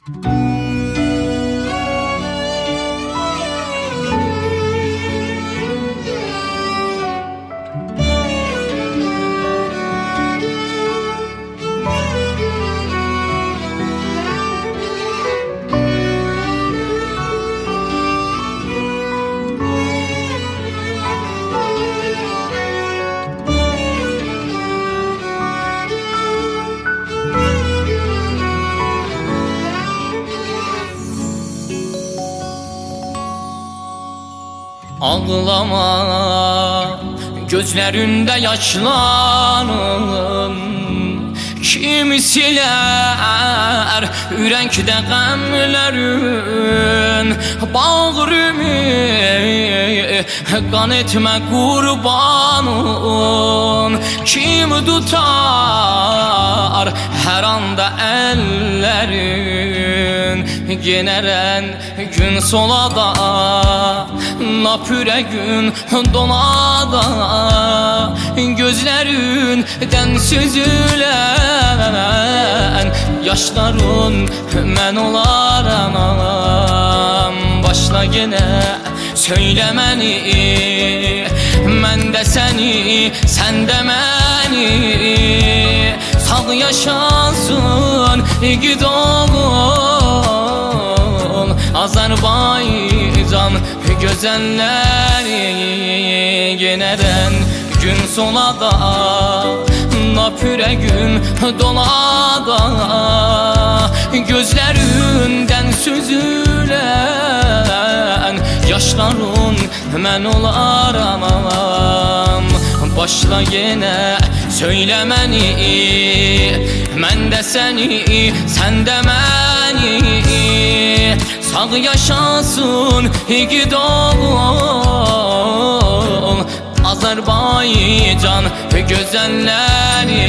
Ağlama, gözlerinde yaşlarım kim siler ürəkdə qəmlərin bağrımı qan etmə qurbanın kim tutar hər anda əllərin generən gün solada lap ürəgün donada gözlərindən süzülən yaşların mən olaram. Başla yenə söyləməni, mən də səni, sən də məni. Sağ yaşasın igid oğul Azərbaycan gözəlləri yenədən gün solada lap ürəgün dolada gözlərindən süzülən yaşların mən olaram. Başla yenə söyləməni, mən də səni, sən də məni. Sağ yaşasın igid oğul Azərbaycan gözəlləri.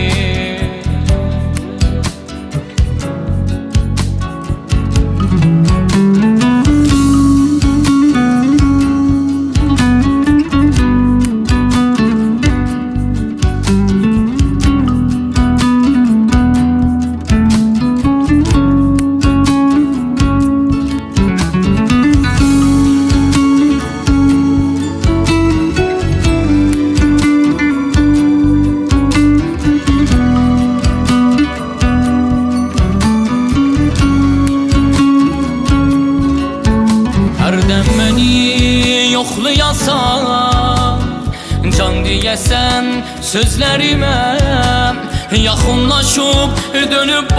Yoxlayasan, can deyəsən sözlərimə, yaxınlaşıb dönüb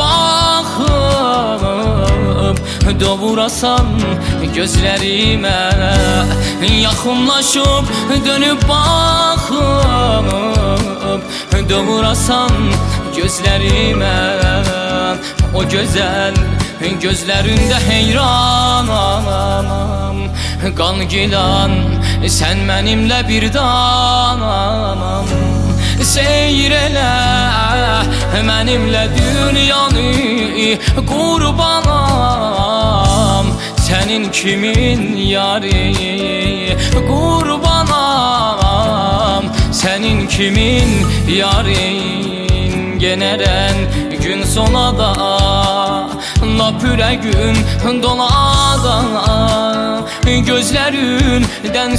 baxıb doğurasan gözlərimə, yaxınlaşıb dönüb baxıb doğurasan gözlərimə. O gözəl gözlərində heyranam, qan gilan sən mənimlə bir danam. Seyr elə mənimlə dünyanı qurbanam, sənin kimin yari qurbanam, sənin kimin yarin generən gün solada lap ürəgün dolada gözlərindən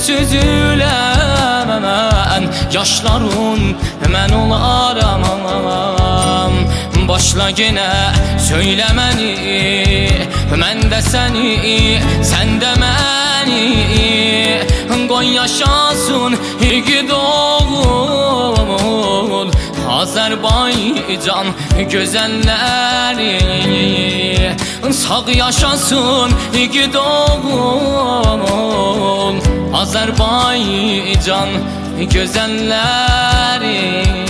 süzülən yaşların mən olaram. Başla yenə söyləməni, mən də səni, sən də məni. Qoy yaşasın igid oğul Azərbaycan gözəlləri. Sağ yaşasın igid oğul Azərbaycan gözəlləri.